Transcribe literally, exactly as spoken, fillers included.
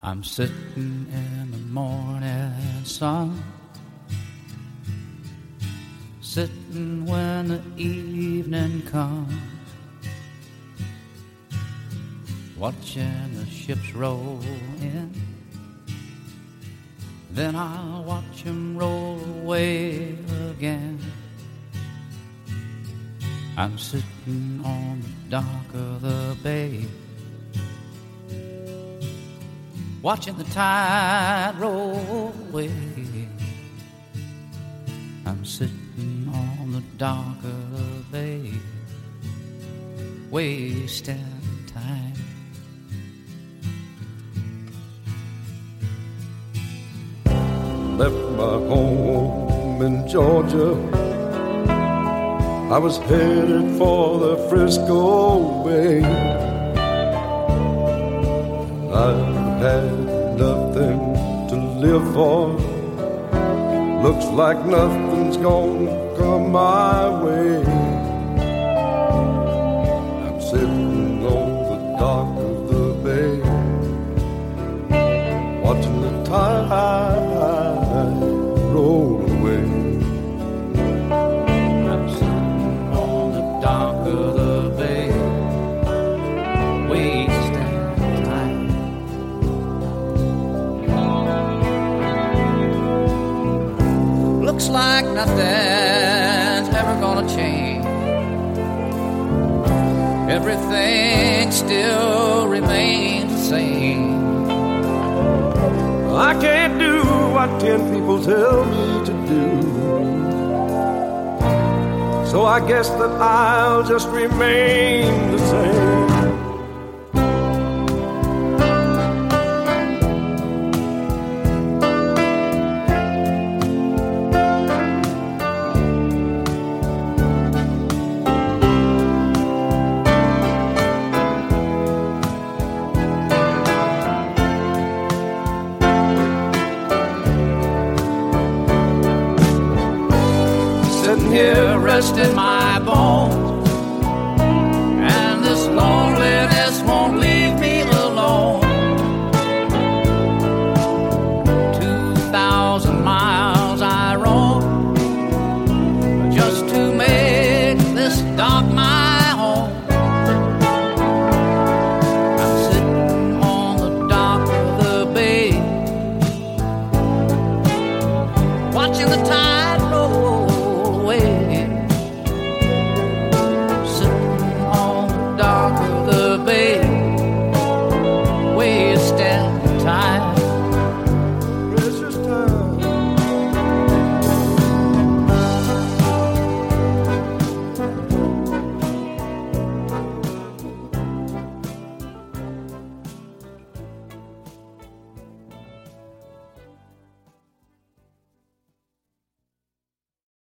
I'm sitting in the morning sun, sitting when the evening comes, watching the ships roll in. Then I'll watch them roll away again. I'm sitting on the dock of the bay, watching the tide roll away. I'm sitting on the dock of the bay, wasting time. Left my home in Georgia, I was headed for the Frisco Bay. I had nothing to live for, looks like nothing's gonna come my way. I'm sitting on the dock of the bay, watching the tide roll away. I'm sitting on the dock of the bay, wasting time. Looks like nothing's ever gonna change. Everything still remains the same. I can't do what ten people tell me to do, so I guess that I'll just remain the same. Here resting my bones,